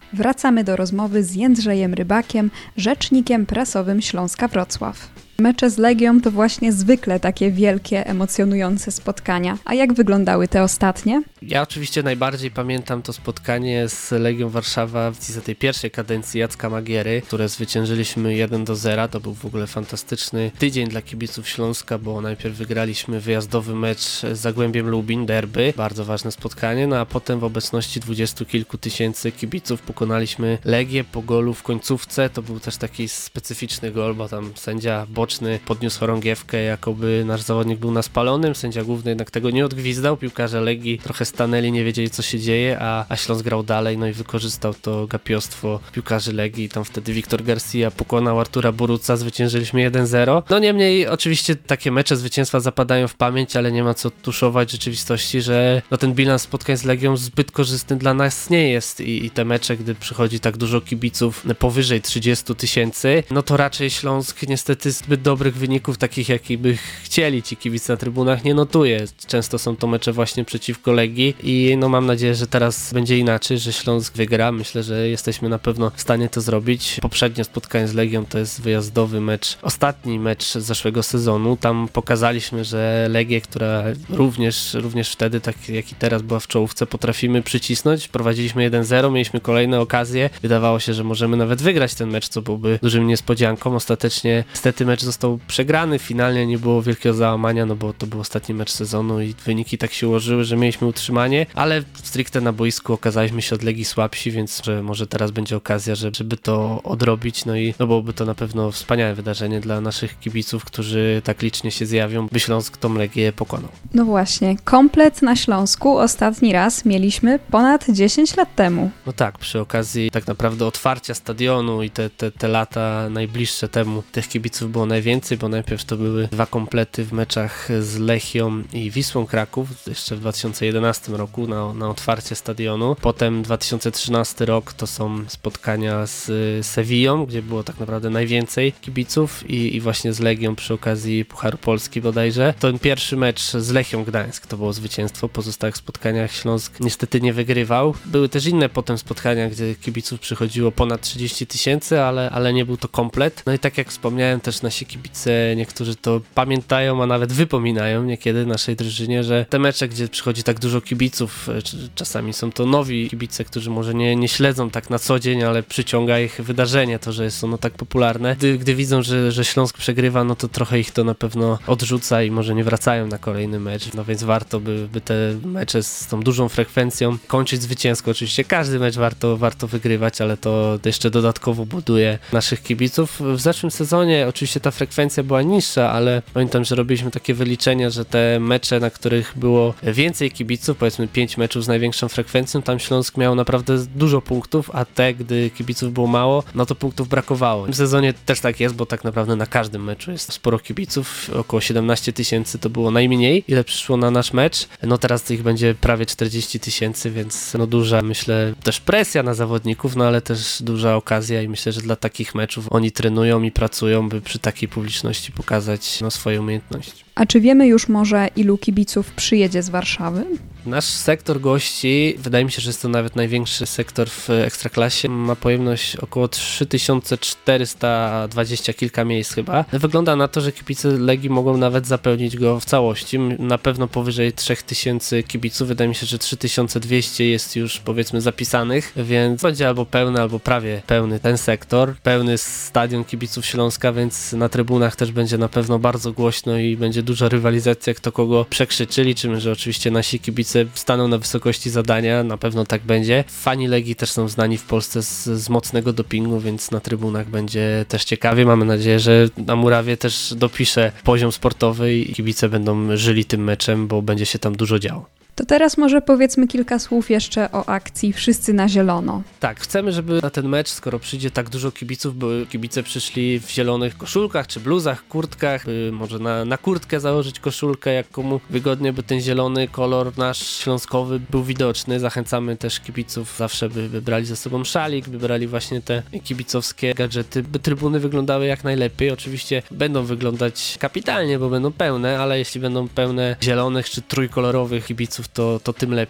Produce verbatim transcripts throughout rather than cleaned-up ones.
wracamy do rozmowy z Jędrzejem Rybakiem, rzecznikiem prasowym Śląska Wrocław. Mecze z Legią to właśnie zwykle takie wielkie, emocjonujące spotkania. A jak wyglądały te ostatnie? Ja oczywiście najbardziej pamiętam to spotkanie z Legią Warszawa za tej pierwszej kadencji Jacka Magiery, które zwyciężyliśmy jeden do zera. To był w ogóle fantastyczny tydzień dla kibiców Śląska, bo najpierw wygraliśmy wyjazdowy mecz z Zagłębiem Lubin, derby, bardzo ważne spotkanie, no a potem w obecności dwudziestu kilku tysięcy kibiców pokonaliśmy Legię po golu w końcówce. To był też taki specyficzny gol, bo tam sędzia boczny podniósł chorągiewkę, jakoby nasz zawodnik był na spalonym, sędzia główny jednak tego nie odgwizdał, piłkarze Legii trochę stanęli, nie wiedzieli co się dzieje, a, a Śląsk grał dalej, no i wykorzystał to gapiostwo piłkarzy Legii, tam wtedy Wiktor Garcia pokonał Artura Boruca, zwyciężyliśmy jeden zero. No niemniej oczywiście takie mecze zwycięstwa zapadają w pamięć, ale nie ma co tuszować rzeczywistości, że no ten bilans spotkań z Legią zbyt korzystny dla nas nie jest i, i te mecze, gdy przychodzi tak dużo kibiców powyżej trzydziestu tysięcy, no to raczej Śląsk niestety zbyt dobrych wyników, takich jaki by chcieli ci kibice na trybunach, nie notuje. Często są to mecze właśnie przeciwko Legii i no mam nadzieję, że teraz będzie inaczej, że Śląsk wygra. Myślę, że jesteśmy na pewno w stanie to zrobić. Poprzednie spotkanie z Legią to jest wyjazdowy mecz, ostatni mecz z zeszłego sezonu. Tam pokazaliśmy, że Legię, która również, również wtedy, tak jak i teraz była w czołówce, potrafimy przycisnąć. Prowadziliśmy jeden zero, mieliśmy kolejne okazje. Wydawało się, że możemy nawet wygrać ten mecz, co byłby dużym niespodzianką. Ostatecznie niestety mecz został przegrany, finalnie nie było wielkiego załamania, no bo to był ostatni mecz sezonu i wyniki tak się ułożyły, że mieliśmy utrzymanie, ale stricte na boisku okazaliśmy się od Legii słabsi, więc że może teraz będzie okazja, żeby to odrobić, no i no byłoby to na pewno wspaniałe wydarzenie dla naszych kibiców, którzy tak licznie się zjawią, by Śląsk tą Legię pokonał. No właśnie, komplet na Śląsku ostatni raz mieliśmy ponad dziesięć lat temu. No tak, przy okazji tak naprawdę otwarcia stadionu i te, te, te lata najbliższe temu tych kibiców było najwięcej, bo najpierw to były dwa komplety w meczach z Lechią i Wisłą Kraków, jeszcze w dwa tysiące jedenastym roku na, na otwarcie stadionu. Potem dwa tysiące trzynasty rok to są spotkania z Sewillą, gdzie było tak naprawdę najwięcej kibiców i, i właśnie z Legią przy okazji Pucharu Polski bodajże. Ten pierwszy mecz z Lechią Gdańsk to było zwycięstwo, w pozostałych spotkaniach Śląsk niestety nie wygrywał. Były też inne potem spotkania, gdzie kibiców przychodziło ponad trzydzieści tysięcy, ale, ale nie był to komplet. No i tak jak wspomniałem, też nasi kibice, niektórzy to pamiętają, a nawet wypominają niekiedy naszej drużynie, że te mecze, gdzie przychodzi tak dużo kibiców, czasami są to nowi kibice, którzy może nie, nie śledzą tak na co dzień, ale przyciąga ich wydarzenie, to, że jest ono tak popularne. Gdy, gdy widzą, że, że Śląsk przegrywa, no to trochę ich to na pewno odrzuca i może nie wracają na kolejny mecz, no więc warto by, by te mecze z tą dużą frekwencją kończyć zwycięsko. Oczywiście każdy mecz warto, warto wygrywać, ale to jeszcze dodatkowo buduje naszych kibiców. W zeszłym sezonie oczywiście ta frekwencja była niższa, ale pamiętam, że robiliśmy takie wyliczenia, że te mecze, na których było więcej kibiców, powiedzmy pięć meczów z największą frekwencją, tam Śląsk miał naprawdę dużo punktów, a te, gdy kibiców było mało, no to punktów brakowało. W tym sezonie też tak jest, bo tak naprawdę na każdym meczu jest sporo kibiców, około siedemnaście tysięcy to było najmniej, ile przyszło na nasz mecz, no teraz ich będzie prawie czterdzieści tysięcy, więc no duża, myślę, też presja na zawodników, no ale też duża okazja i myślę, że dla takich meczów oni trenują i pracują, by przy takiej publiczności pokazać no, swoje umiejętności. A czy wiemy już może, ilu kibiców przyjedzie z Warszawy? Nasz sektor gości, wydaje mi się, że jest to nawet największy sektor w Ekstraklasie, ma pojemność około trzy tysiące czterysta dwadzieścia kilka miejsc chyba. Wygląda na to, że kibice Legii mogą nawet zapełnić go w całości. Na pewno powyżej trzy tysiące kibiców, wydaje mi się, że trzy tysiące dwieście jest już powiedzmy zapisanych, więc będzie albo pełny, albo prawie pełny ten sektor. Pełny stadion kibiców Śląska, więc na trybunach też będzie na pewno bardzo głośno i będzie duża rywalizacja, kto kogo przekrzyczy. Liczymy, że oczywiście nasi kibice staną na wysokości zadania, na pewno tak będzie. Fani Legii też są znani w Polsce z, z mocnego dopingu, więc na trybunach będzie też ciekawie. Mamy nadzieję, że na murawie też dopisze poziom sportowy i kibice będą żyli tym meczem, bo będzie się tam dużo działo. To teraz może powiedzmy kilka słów jeszcze o akcji Wszyscy na zielono. Tak, chcemy, żeby na ten mecz, skoro przyjdzie tak dużo kibiców, by kibice przyszli w zielonych koszulkach, czy bluzach, kurtkach, by może na, na kurtkę założyć koszulkę, jak komu wygodnie, by ten zielony kolor nasz śląskowy był widoczny. Zachęcamy też kibiców zawsze, by wybrali ze sobą szalik, by brali właśnie te kibicowskie gadżety, by trybuny wyglądały jak najlepiej. Oczywiście będą wyglądać kapitalnie, bo będą pełne, ale jeśli będą pełne zielonych czy trójkolorowych kibiców, To, to tym lepiej.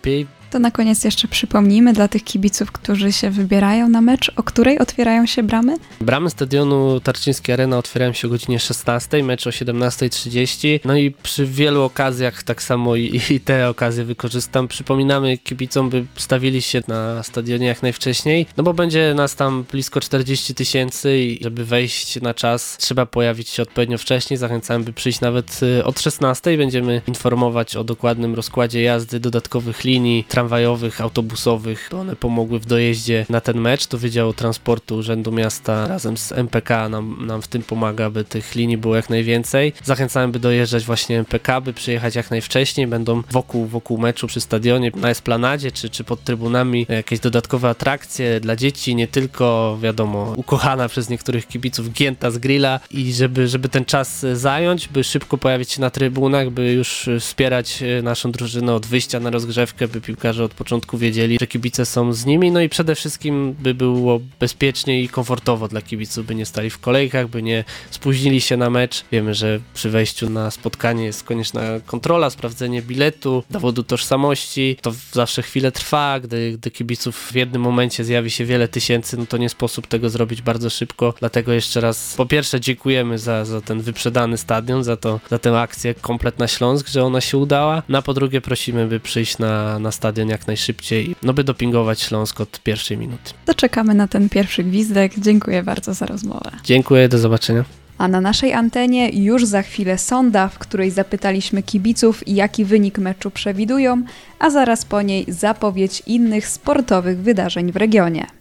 To na koniec jeszcze przypomnijmy dla tych kibiców, którzy się wybierają na mecz, o której otwierają się bramy? Bramy stadionu Tarczyńskiej Arena otwierają się o godzinie szesnastej, mecz o siedemnasta trzydzieści. No i przy wielu okazjach tak samo i, i te okazje wykorzystam. Przypominamy kibicom, by stawili się na stadionie jak najwcześniej, no bo będzie nas tam blisko czterdzieści tysięcy i żeby wejść na czas, trzeba pojawić się odpowiednio wcześniej. Zachęcamy, by przyjść nawet od szesnastej. Będziemy informować o dokładnym rozkładzie jazdy, dodatkowych linii tramwajowych, autobusowych, by one pomogły w dojeździe na ten mecz. To Wydział Transportu Urzędu Miasta razem z M P K nam, nam w tym pomaga, by tych linii było jak najwięcej. Zachęcamy, by dojeżdżać właśnie M P K, by przyjechać jak najwcześniej. Będą wokół, wokół meczu przy stadionie, na esplanadzie czy, czy pod trybunami jakieś dodatkowe atrakcje dla dzieci, nie tylko, wiadomo, ukochana przez niektórych kibiców gięta z grilla i żeby, żeby ten czas zająć, by szybko pojawić się na trybunach, by już wspierać naszą drużynę od wyjścia na rozgrzewkę, by piłkarze od początku wiedzieli, że kibice są z nimi, no i przede wszystkim by było bezpiecznie i komfortowo dla kibiców, by nie stali w kolejkach, by nie spóźnili się na mecz. Wiemy, że przy wejściu na spotkanie jest konieczna kontrola, sprawdzenie biletu, dowodu tożsamości. To zawsze chwilę trwa, gdy, gdy kibiców w jednym momencie zjawi się wiele tysięcy, no to nie sposób tego zrobić bardzo szybko. Dlatego jeszcze raz po pierwsze dziękujemy za, za ten wyprzedany stadion, za, to, za tę akcję Komplet na Śląsk, że ona się udała. No a po drugie prosimy, by przyjść na, na stadion jak najszybciej, no by dopingować Śląsk od pierwszej minuty. To czekamy na ten pierwszy gwizdek. Dziękuję bardzo za rozmowę. Dziękuję, do zobaczenia. A na naszej antenie już za chwilę sonda, w której zapytaliśmy kibiców, jaki wynik meczu przewidują, a zaraz po niej zapowiedź innych sportowych wydarzeń w regionie.